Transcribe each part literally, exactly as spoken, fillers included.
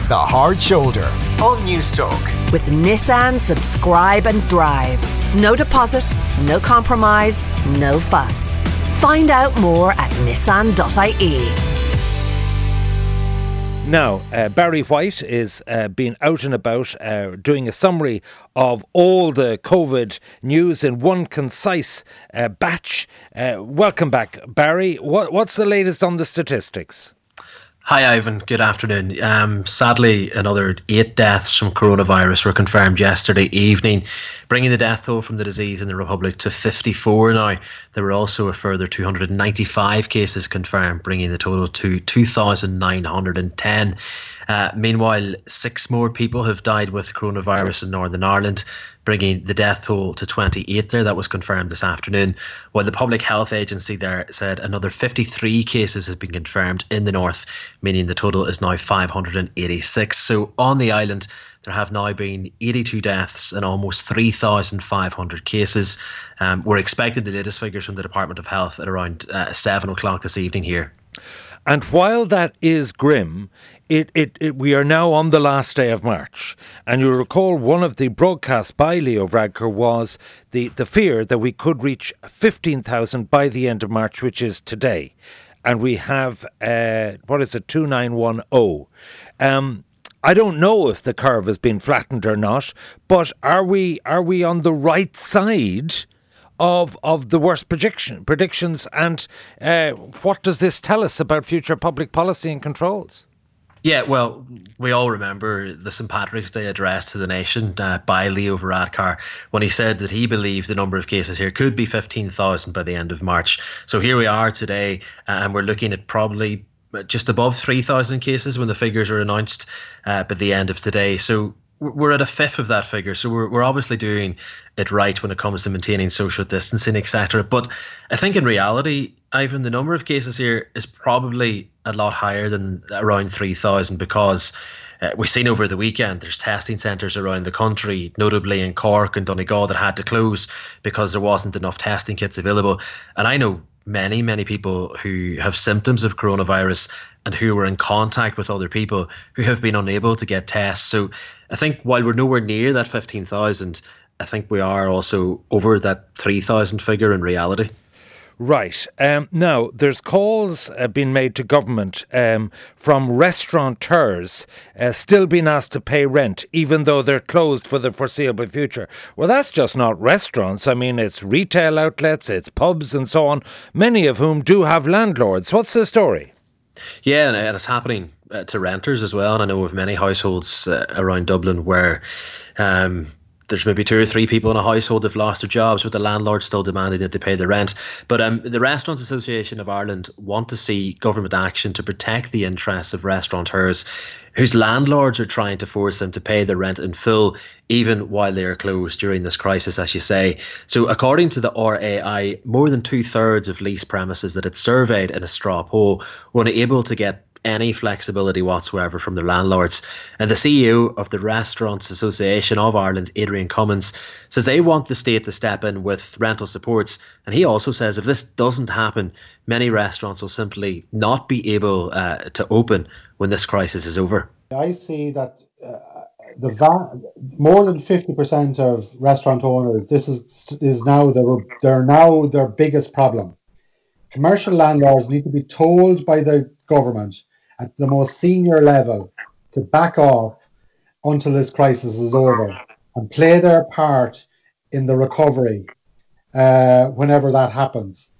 The Hard Shoulder on Newstalk. With Nissan Subscribe and Drive. No deposit, no compromise, no fuss. Find out more at nissan dot I E. Now, uh, Barry White is uh, being out and about uh, doing a summary of all the COVID news in one concise uh, batch. Uh, welcome back, Barry. What, what's the latest on the statistics? Hi, Ivan. Good afternoon. Um, sadly, another eight deaths from coronavirus were confirmed yesterday evening, bringing the death toll from the disease in the Republic to fifty-four now. There were also a further two hundred ninety-five cases confirmed, bringing the total to two thousand nine hundred ten. Uh, meanwhile, six more people have died with coronavirus in Northern Ireland, bringing the death toll to twenty-eight there. That was confirmed this afternoon, while the Public Health Agency there said another fifty-three cases have been confirmed in the north, meaning the total is now five hundred eighty-six. So on the island, there have now been eighty-two deaths and almost three thousand five hundred cases. Um, we're expecting the latest figures from the Department of Health at around uh, seven o'clock this evening here. And while that is grim, it, it, it, we are now on the last day of March. And you'll recall one of the broadcasts by Leo Varadkar was the, the fear that we could reach fifteen thousand by the end of March, which is today. And we have, uh, what is it, two nine one zero. Um, I don't know if the curve has been flattened or not, but are we are we on the right side of of the worst prediction predictions, and uh, what does this tell us about future public policy and controls? Yeah, well, we all remember the Saint Patrick's Day address to the nation uh, by Leo Varadkar when he said that he believed the number of cases here could be fifteen thousand by the end of March. So here we are today, uh, and we're looking at probably just above three thousand cases when the figures are announced uh, by the end of today. So we're at a fifth of that figure. So we're we're obviously doing it right when it comes to maintaining social distancing, et cetera. But I think in reality, Ivan, the number of cases here is probably a lot higher than around three thousand, because uh, we've seen over the weekend there's testing centres around the country, notably in Cork and Donegal, that had to close because there wasn't enough testing kits available. And I know many, many people who have symptoms of coronavirus and who were in contact with other people who have been unable to get tests. So I think while we're nowhere near that fifteen thousand, I think we are also over that three thousand figure in reality. Right. Um, now, there's calls uh, being made to government um, from restaurateurs uh, still being asked to pay rent, even though they're closed for the foreseeable future. Well, that's just not restaurants. I mean, it's retail outlets, it's pubs and so on, many of whom do have landlords. What's the story? Yeah, and it's happening uh, to renters as well. And I know of many households uh, around Dublin where um, there's maybe two or three people in a household that have lost their jobs, but the landlord still demanding that they pay the rent. But um, the Restaurants Association of Ireland want to see government action to protect the interests of restaurateurs whose landlords are trying to force them to pay their rent in full, even while they are closed during this crisis, as you say. So according to the R A I, more than two thirds of leased premises that it surveyed in a straw poll were unable to get any flexibility whatsoever from their landlords. And the C E O of the Restaurants Association of Ireland, Adrian Cummins, says they want the state to step in with rental supports. And he also says if this doesn't happen, many restaurants will simply not be able uh, to open when this crisis is over. I see that uh, the va- more than fifty percent of restaurant owners, this is is now the, they're now their biggest problem. Commercial landlords need to be told by the government at the most senior level to back off until this crisis is over and play their part in the recovery uh, whenever that happens.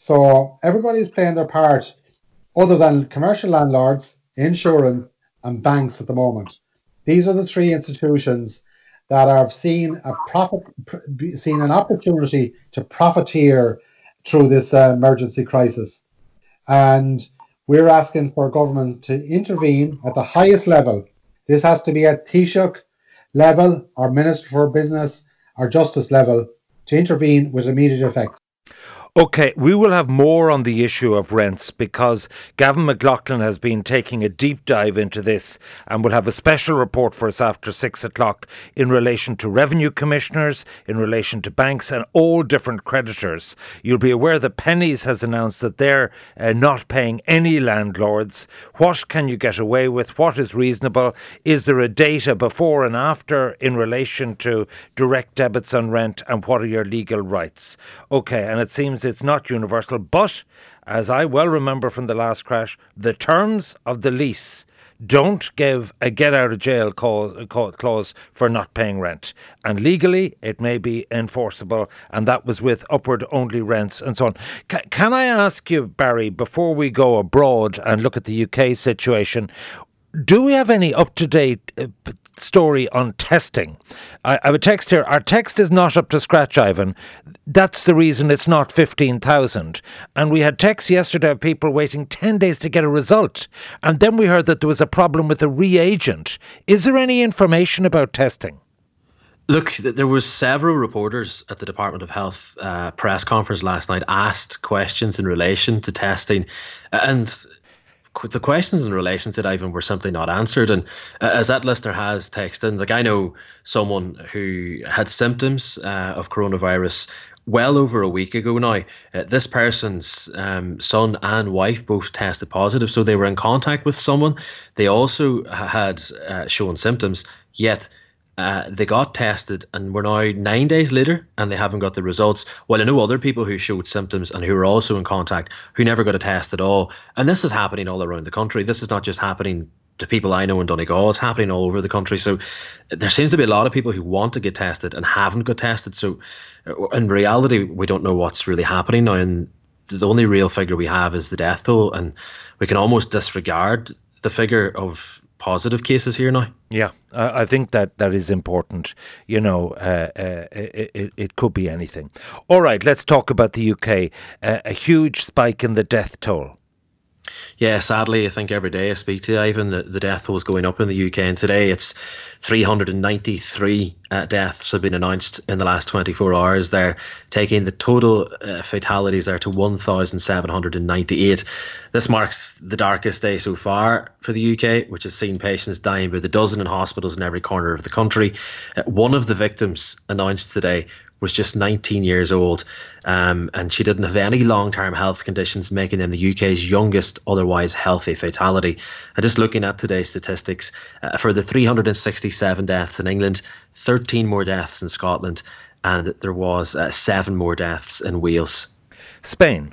So everybody's playing their part other than commercial landlords, insurance and banks at the moment. These are the three institutions that have seen a profit, seen an opportunity to profiteer through this uh, emergency crisis. And we're asking for government to intervene at the highest level. This has to be at Taoiseach level, or Minister for Business, or Justice level, to intervene with immediate effect. OK, we will have more on the issue of rents because Gavin McLaughlin has been taking a deep dive into this and will have a special report for us after six o'clock in relation to revenue commissioners, in relation to banks and all different creditors. You'll be aware that Pennies has announced that they're uh, not paying any landlords. What can you get away with? What is reasonable? Is there a data before and after in relation to direct debits on rent, and what are your legal rights? OK, and it seems it's not universal, but as I well remember from the last crash, the terms of the lease don't give a get out of jail clause for not paying rent, and legally it may be enforceable, and that was with upward only rents and so on. C- can I ask you, Barry, before we go abroad and look at the U K situation, do we have any up-to-date uh, story on testing? I, I have a text here. Our text is not up to scratch, Ivan. That's the reason it's not fifteen thousand. And we had texts yesterday of people waiting ten days to get a result. And then we heard that there was a problem with a reagent. Is there any information about testing? Look, there was several reporters at the Department of Health uh, press conference last night asked questions in relation to testing, and the questions in relation to it, Ivan, were simply not answered. And uh, as that listener has texted, like, I know someone who had symptoms uh, of coronavirus well over a week ago now. Uh, this person's um, son and wife both tested positive, so they were in contact with someone. They also had uh, shown symptoms, yet Uh, they got tested, and we're now nine days later and they haven't got the results. Well, I know other people who showed symptoms and who were also in contact who never got a test at all. And this is happening all around the country. This is not just happening to people I know in Donegal. It's happening all over the country. So there seems to be a lot of people who want to get tested and haven't got tested. So in reality, we don't know what's really happening now. And the only real figure we have is the death toll. And we can almost disregard the figure of positive cases here now. Yeah, I think that that is important. You know, uh, uh, it, it, it could be anything. All right, let's talk about the U K. Uh, a huge spike in the death toll. Yeah, sadly, I think every day I speak to you, Ivan, the, the death toll is going up in the U K. And today it's three hundred ninety-three uh, deaths have been announced in the last twenty-four hours there, taking the total uh, fatalities there to one thousand seven hundred ninety-eight. This marks the darkest day so far for the U K, which has seen patients dying by the dozen in hospitals in every corner of the country. Uh, one of the victims announced today was just nineteen years old, um, and she didn't have any long-term health conditions, making them the U K's youngest otherwise healthy fatality. And just looking at today's statistics, uh, for the three hundred sixty-seven deaths in England, thirteen more deaths in Scotland, and there was uh, seven more deaths in Wales. Spain.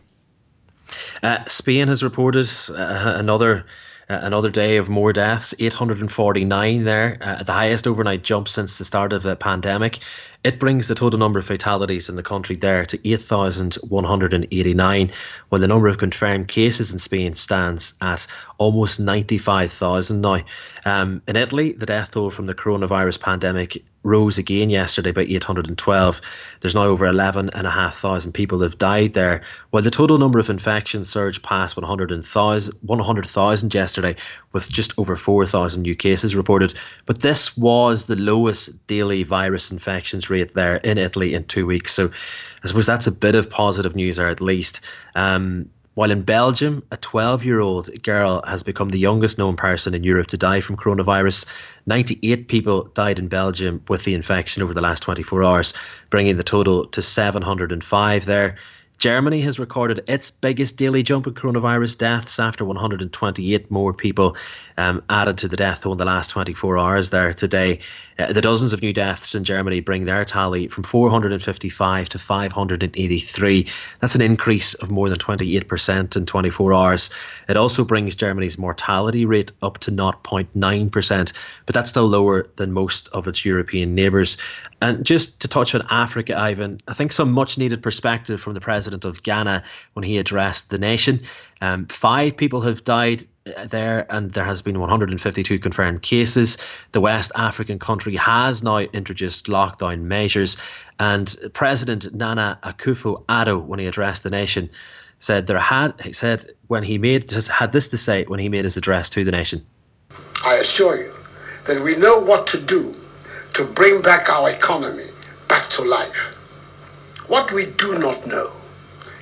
Uh, Spain has reported uh, another Uh, another day of more deaths, eight hundred forty-nine there, uh, the highest overnight jump since the start of the pandemic. It brings the total number of fatalities in the country there to eight thousand one hundred eighty-nine, while the number of confirmed cases in Spain stands at almost ninety-five thousand now. Um, in Italy, the death toll from the coronavirus pandemic rose again yesterday by eight hundred twelve. There's now over eleven and a half thousand people that have died there, while the total number of infections surged past one hundred thousand yesterday, with just over four thousand new cases reported. But this was the lowest daily virus infections rate there in Italy in two weeks. So I suppose that's a bit of positive news there at least. Um, While in Belgium, a twelve-year-old girl has become the youngest known person in Europe to die from coronavirus. ninety-eight people died in Belgium with the infection over the last twenty-four hours, bringing the total to seven hundred five there. Germany has recorded its biggest daily jump in coronavirus deaths after one hundred twenty-eight more people um, added to the death toll in the last twenty-four hours there today. Uh, the dozens of new deaths in Germany bring their tally from four hundred fifty-five to five hundred eighty-three. That's an increase of more than twenty-eight percent in twenty-four hours. It also brings Germany's mortality rate up to zero point nine percent, but that's still lower than most of its European neighbours. And just to touch on Africa, Ivan, I think some much needed perspective from the president of Ghana when he addressed the nation. Um, five people have died there, and there has been one hundred fifty-two confirmed cases. The West African country has now introduced lockdown measures, and President Nana Akufo-Addo, when he addressed the nation, said there had he said when he made had this to say when he made his address to the nation. I assure you that we know what to do to bring back our economy back to life. What we do not know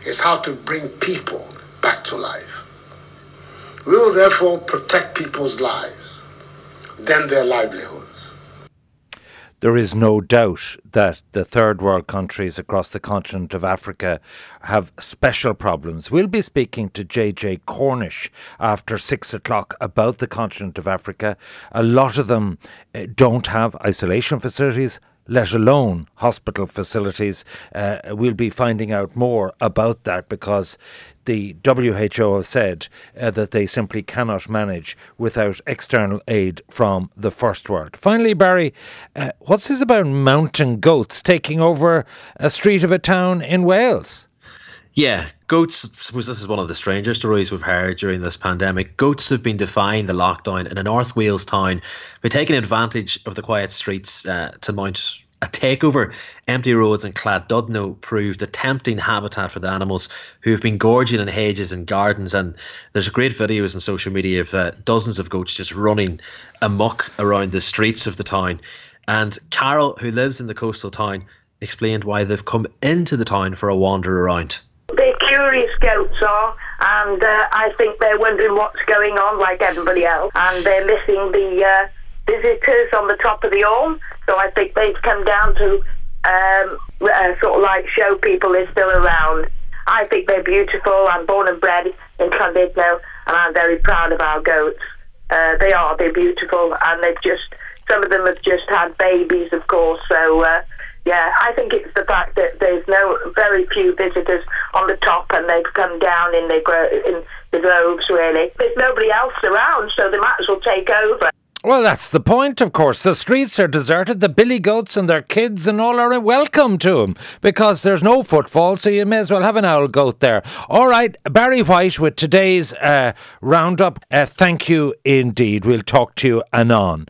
is how to bring people back to life. We will therefore protect people's lives, then their livelihoods. There is no doubt that the third world countries across the continent of Africa have special problems. We'll be speaking to J J Cornish after six o'clock about the continent of Africa. A lot of them don't have isolation facilities, let alone hospital facilities. Uh, we'll be finding out more about that because the W H O have said uh, that they simply cannot manage without external aid from the first world. Finally, Barry, uh, what's this about mountain goats taking over a street of a town in Wales? Yeah, goats, I suppose this is one of the stranger stories we've heard during this pandemic. Goats have been defying the lockdown in a North Wales town by taking advantage of the quiet streets uh, to mount a takeover. Empty roads in Cladudno proved a tempting habitat for the animals who have been gorging in hedges and gardens. And there's great videos on social media of uh, dozens of goats just running amok around the streets of the town. And Carol, who lives in the coastal town, explained why they've come into the town for a wander around. They're curious, goats are, and uh, I think they're wondering what's going on like everybody else, and they're missing the uh, visitors on the top of the Orme, so I think they've come down to um, uh, sort of like show people they're still around. I think they're beautiful. I'm born and bred in Llandudno, and I'm very proud of our goats. Uh, they are, they're beautiful, and they've just, some of them have just had babies, of course, so uh, yeah, I think it's the fact that there's no very few visitors on the top, and they've come down in the gro- in the groves. Really, there's nobody else around, so they might as well take over. Well, that's the point, of course. The streets are deserted. The billy goats and their kids and all are welcome to them because there's no footfall, so you may as well have an owl goat there. All right, Barry White with today's uh, roundup. Uh, thank you indeed. We'll talk to you anon.